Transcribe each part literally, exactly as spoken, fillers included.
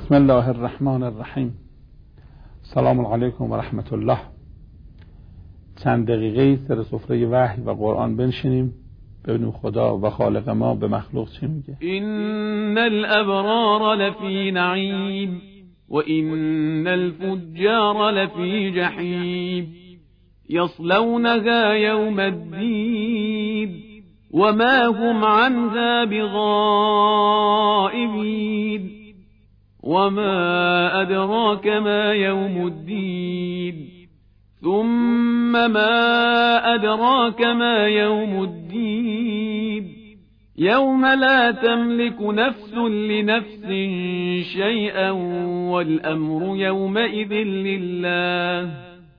بسم الله الرحمن الرحیم. سلام علیکم و رحمت الله. چند دقیقه سر سفره وحی و قرآن بنشینیم ببینیم خدا و خالق ما به مخلوق چی میگه. ان الابرار لفی نعیم و ان الفجار لفی جحیم یصلونها یوم الدین وما هم عنها بغائبین وما أدراك ما يوم الدين ثم ما أدراك ما يوم الدين يوم لا تملك نفس لنفس شيئا والأمر يومئذ لله.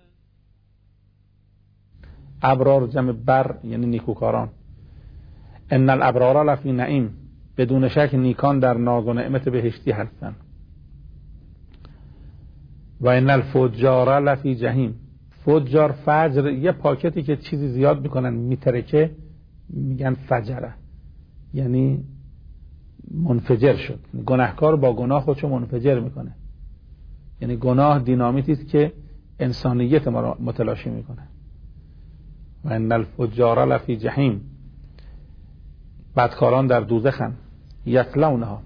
ابرار جمع بر یعنی نیکوکاران. ان الابرار لفی نعیم، بدون شک نیکان در ناز و نعمت بهشتی هستند. و ان الفجار لفی جهیم، فجار فجر یه پاکتی که چیزی زیاد میکنن میترکه میگن فجره، یعنی منفجر شد. گناهکار با گناه خودشو منفجر میکنه، یعنی گناه دینامیتی است که انسانیت ما را متلاشی میکنه. و ان الفجار لفی جهیم، بدکاران در دوزخن. یصلونها،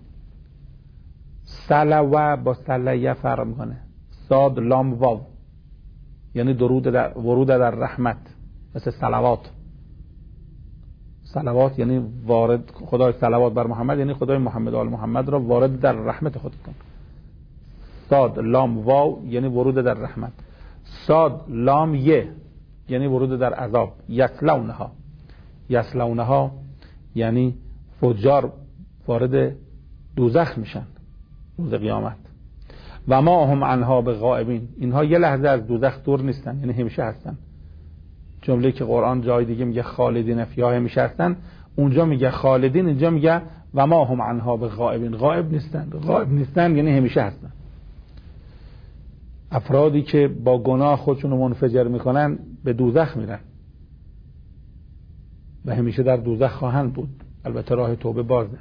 سلوه با سلیه فرق میکنه. صاد لام واو یعنی درود در ورود در رحمت، مثل صلوات. صلوات یعنی وارد، خدای صلوات بر محمد یعنی خدای محمد و آل محمد را وارد در رحمت خود کن. صاد لام واو یعنی ورود در رحمت. صاد لام یه یعنی ورود در عذاب. یصلونها، یصلونها یعنی فجار وارد دوزخ میشن روز قیامت. و ما هم عنها بغائبین، اینها یه لحظه از دوزخ دور نیستن، یعنی همیشه هستن. جمله که قرآن جای دیگه میگه خالدین فیها، همیشه هستن، اونجا میگه خالدین، اینجا میگه و ما هم عنها بغائبین، غائب نیستن. غائب نیستن یعنی همیشه هستن. افرادی که با گناه خودشون رو منفجر میکنن به دوزخ میرن و همیشه در دوزخ خواهند بود، البته راه توبه بازه.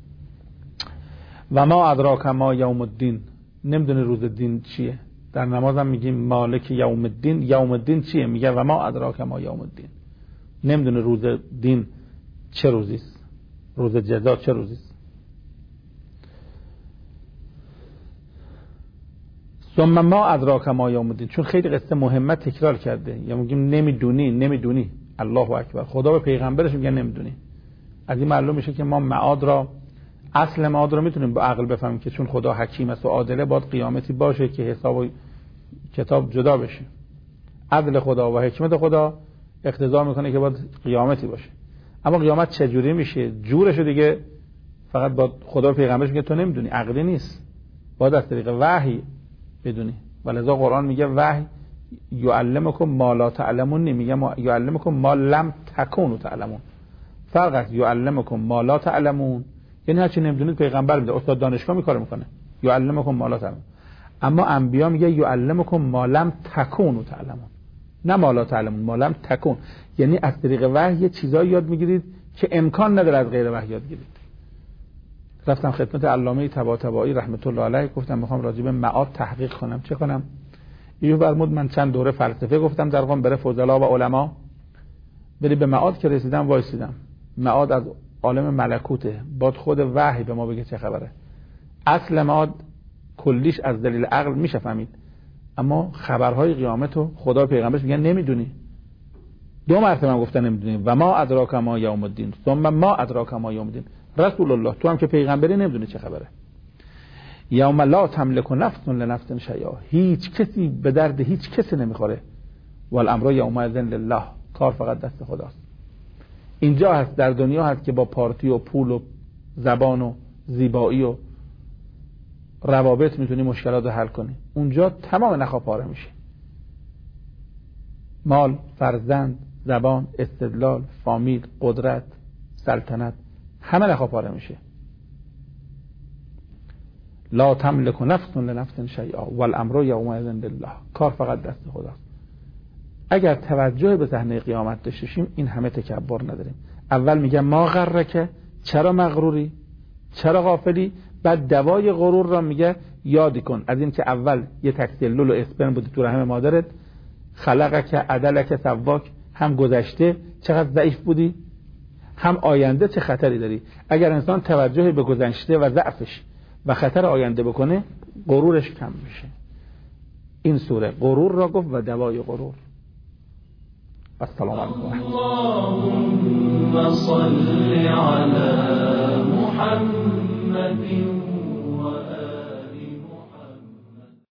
و ما ادراک ما یوم الدین، نمیدونه روز دین چیه. در نماز هم میگیم مالک یوم الدین. یوم الدین چیه؟ میگه و ما ادراک ما یوم الدین. نمیدونه روز دین چه روزیست، روز جزا چه روزیست. ثم ما ادراک ما یوم الدین، چون خیلی قصه مهمه تکرار کرده. یا میگیم نمیدونی نمیدونی الله اکبر، خدا به پیغمبرش میگه نمیدونی. از این معلوم میشه که ما معاد را، اصل معاد را میتونیم با عقل بفهمیم که چون خدا حکیم است و عادله، باید قیامتی باشه که حساب و کتاب جدا بشه. عدل خدا و حکمت خدا اقتضا میکنه که باید قیامتی باشه. اما قیامت چجوری میشه؟ جورش دیگه فقط با خدا و پیغمبرش میگه تو نمیدونی، عقلی نیست، باید از طریق وحی بدونی. ولذا قرآن میگه وحی یعلمکم ما لا تعلمون، نمیگه یعلمکم ما لم تکونوا تعلمون. فرق است. یعلمکم ما لا تعلمون یعنی هرچی نمیدونید پیغمبر میده، استاد دانشگاه میکاره میکنه. یعلمکم ما لا تعلمون. اما انبیا میگه یعلمکم ما لم تکونوا تعلمون، نه ما لا تعلمون، ما لم تکون، یعنی از طریق وحی چیزایی یاد میگیرید که امکان نداره از غیر وحی یاد گیرید. رفتم خدمت علامه طباطبایی رحمت الله علیه، گفتم میخوام راجع به معاد تحقیق کنم، چه کنم؟ ایشون فرمود من چند دوره فلسفه گفتم در قم بره فضلا و علما، ولی به معاد که رسیدم وایسیدم. معاد از عالم ملکوته، باید خود وحی به ما بگه چه خبره. اصل معاد کلیش از دلیل عقل میشه فهمید، اما خبرهای قیامتو خدا پیغمبرش میگن نمیدونی. دو مرتبه من گفتن نمیدونی. و ما ادراک ما یوم الدین ثم ما ادراک ما یوم الدین. رسول الله تو هم که پیغمبری نمیدونی چه خبره. یوم لا تملک نفس لنفس شیئا، هیچ کسی به درد هیچ کسی نمیخوره. والامر یومئذ لله، کار فقط دست خداست. اینجا هست، در دنیا هست که با پارتی و پول و زبان و زیبایی و روابط میتونی مشکلات رو حل کنی. اونجا تمام نخا پاره میشه. مال، فرزند، زبان، استدلال، فامیل، قدرت، سلطنت، همه نخا پاره میشه. لا تملک نفس لنفس شیئا والامر یومئذ لله، کار فقط دست خداست. اگر توجه به صحنه قیامت داشته باشیم این همه تکبر نداریم. اول میگه ما غرک، چرا مغروری، چرا غافلی، بعد دوای غرور را میگه یاد کن از این که اول یه تکسلول و اسپرم بودی تو رحم مادرت، خلقک عدلک سواک، هم گذشته چقدر ضعیف بودی، هم آینده چه خطری داری. اگر انسان توجه به گذشته و ضعفش و خطر آینده بکنه، غرورش کم میشه. این سوره غرور را گفت و دوای غرور. السلام علیکم. اللهم صل علی محمد